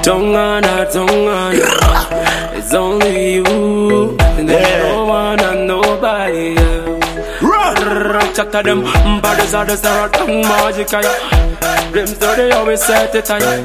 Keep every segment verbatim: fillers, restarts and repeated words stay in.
Tongana, Tongana, it's only you, and there's yeah. no one and nobody else. Check them, bodies are the star of magic. Them so they always set it high.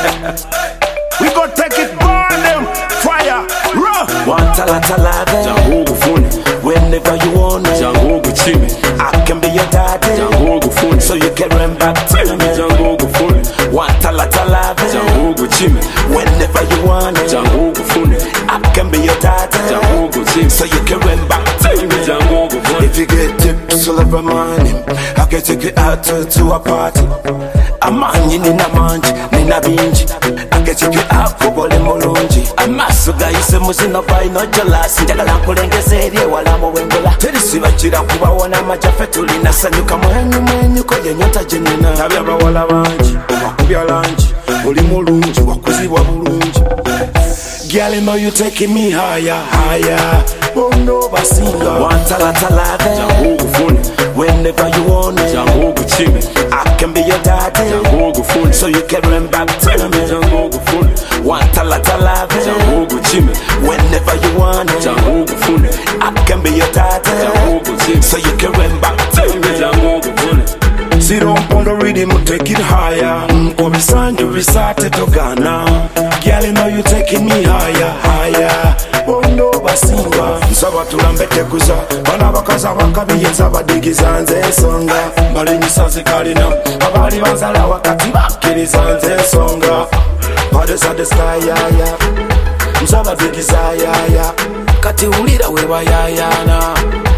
We gon' take it, burn them, fire, rough. Want a lot of love, Jango funny. Whenever you want it, Jango go chimney. I can be your daddy, Jango go funny. so you can run back to me. Jango go funny. Want a lot of love, Jango go chimney. Whenever you want it, Jango go funny. I can be your daddy, Jango go chimney. so you can run back to me. Jango go funny. If you get tips all over morning, I can take you out to, to a party. A man in a manj, in a binge. I can take you out for bole molonji. A masuga ise musino by no jealous. Jagala kulenge seri wala mwengula. Terisi wachira kuba wana majafetuli. Nasanyuka mwenyu mwenyu koje nyota jenina. Tabia bawala banji, wakubya lanji. Oli mulunji, wakuzi wa bulunji. Girl, you know you taking me higher, higher. Oh no, basinga. Want a lot of love, Jango go funny. whenever you want it. Jango go chimney. I can be your daddy, Jango go funny. so you can run back to me. Jango go funny. Want a lot of love, Jango go chimney. whenever you want it. Jango go funny. I can be your daddy, Jango go chimney. so you can run back to me. Jango go funny. Sit on on the rhythm, take it higher. Kobe Sanjo, we started to Ghana. Girl, you know you taking me higher, higher. Oh no, basinga. Nsaba tulambete kuza. Bana bakaza bakabiyenza badigiza nze ensonga. Bali nyisanze kalina. Abali banzala wakati bakiriza nze ensonga. Bodies are the sky, yeah, yeah. Nsaba digiza, yeah, yeah. Kati ulira wewa yayana.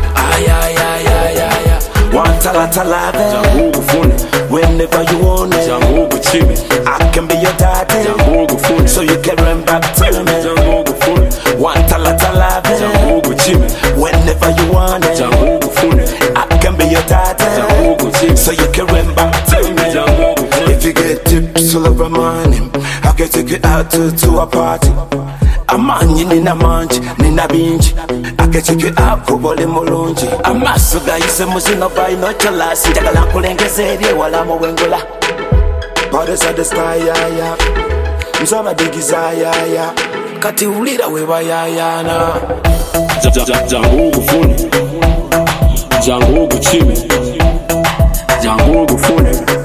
Ayayayayaya. Want a lot of love, Jango go funny. whenever you want it. Jango go chimney. I can be your daddy, Jango go funny. so you can run back to me. Jango go funny. Want a lot of love, Jango go chimney. whenever you want it. Jango go funny. I can be your daddy, Jango go chimney. so you can run back to me. Jango go funny. If you get tips all over morning, I can take you out to, to a party. A man in a manch, in a binge. I can take you out for bole molonji. A masuga ise musino by no jealous. Jagala kulenge seri wala mwengula. Bodies are the sky, yeah, yeah. Nsaba digiza, yeah, yeah. Kati ulira wewa yayana. Jango go funny. Jango go chimney. Jango go funny.